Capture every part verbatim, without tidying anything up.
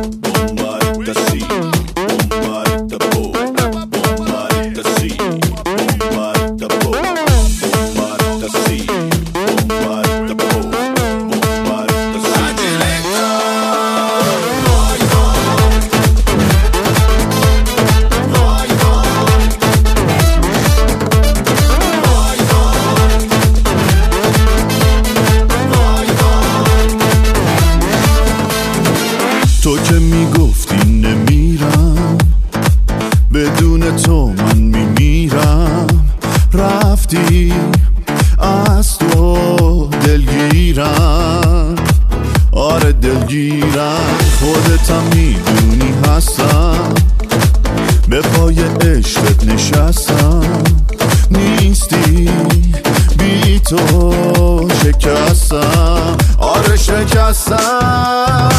تو که میگفتی نمیرم، بدون تو من میمیرم. رفتی از تو دلگیرم، آره دلگیرم. خودتم میدونی هستم، به پای عشقت نشستم. نیستی بی تو شکستم، آره شکستم.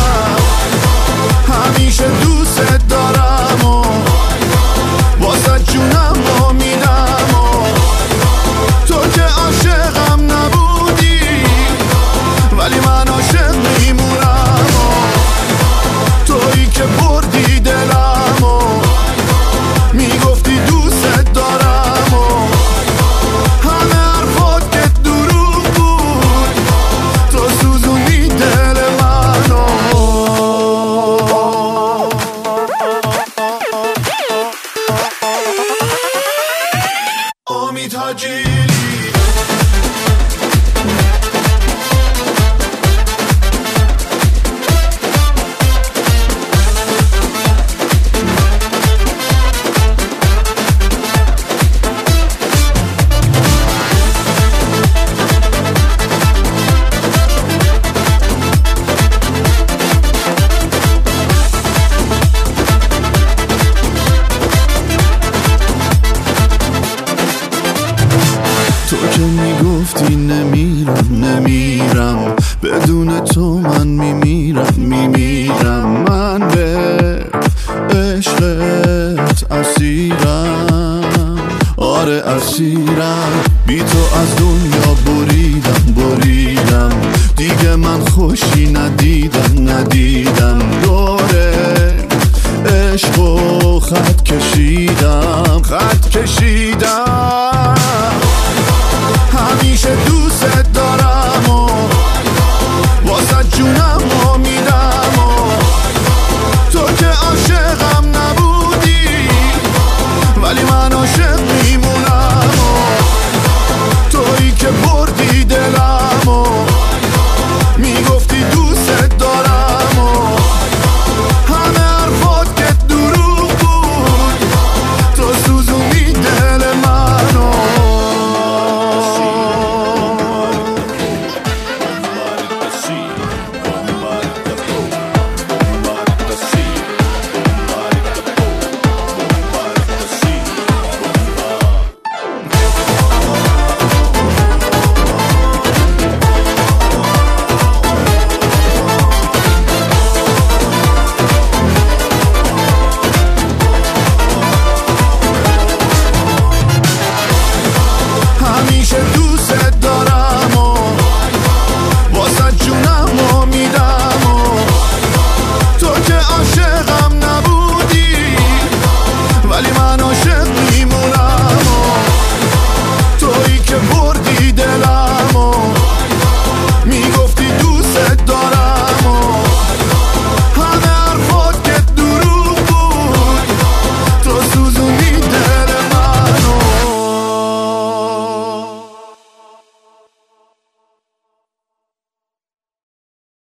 همیشه دوست دارم و واسه جونم رو میدم و تو که عاشقم نبودی ولی من عاشق میمونم و تویی که بردی دلم و میگفتی دوست دارم و همه حرفات که دروغ بود، تو سوزونی دل منو. امید حاجیلی تو که میگفتی نمیرم نمیرم، بدون تو من میمیرم میمیرم. من به عشقت اسیرم، آره اسیرم. بی تو از دنیا بریدم بریدم، دیگه من خوشی ندیدم ندیدم.